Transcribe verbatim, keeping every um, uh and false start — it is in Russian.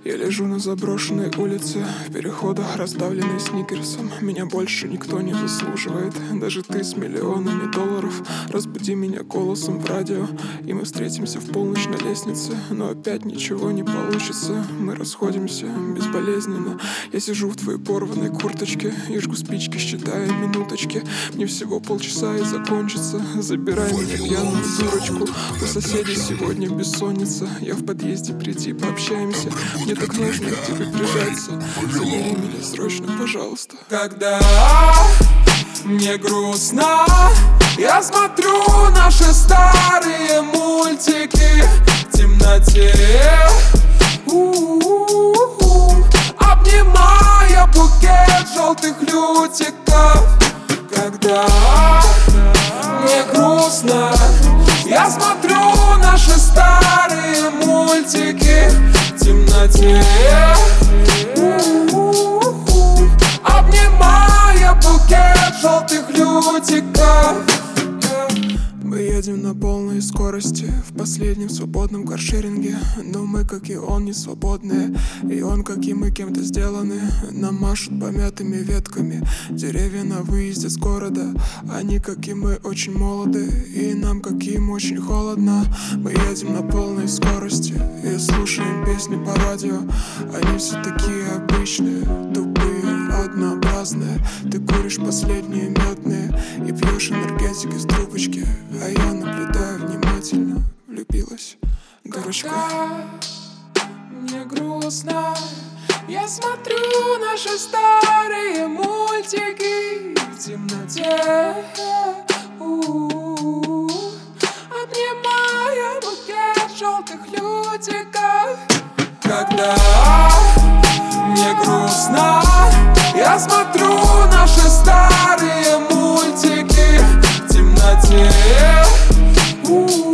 Я лежу на заброшенной улице, в переходах, раздавленный сникерсом. Меня больше никто не заслуживает, даже ты с миллионами долларов. Разбуди меня голосом в радио, и мы встретимся в полночь на лестнице. Но опять ничего не получится, мы расходимся безболезненно. Я сижу в твоей порванной курточке и жгу спички, считая минуточки. Мне всего полчаса и закончится. Забирай меня, пьяную дурочку. У соседей сегодня бессонница. Я в подъезде, приди, пообщаемся. Мне так нужно к тебе прижаться. Забери меня срочно, пожалуйста. Когда мне грустно, я смотрю наши старые мультики в темноте, У-у-у-у. Обнимая букет желтых лютиков. Когда мне грустно, я смотрю наши старые мультики в темноте, У-у-у-у. Обнимая букет желтых лютиков. Мы едем на полной скорости в последнем свободном каршеринге. Но мы, как и он, не свободные. И он, как и мы, кем-то сделаны. Нам машут помятыми ветками деревья на выезде с города. Они, как и мы, очень молоды, и нам, как и им, очень холодно. Мы едем на полной скорости и слушаем песни по радио. Они все такие обычные, тупые, однообразные. Ты куришь последние мятные и пьешь энергетик из трубочки. А я наблюдаю внимательно, влюбилась дурочка. Мне грустно, я смотрю наши старые мультики в темноте, У-у-у. Обнимая букет желтых лютиков. Когда мне грустно, я смотрю наши старые мультики в темноте, У-у-у.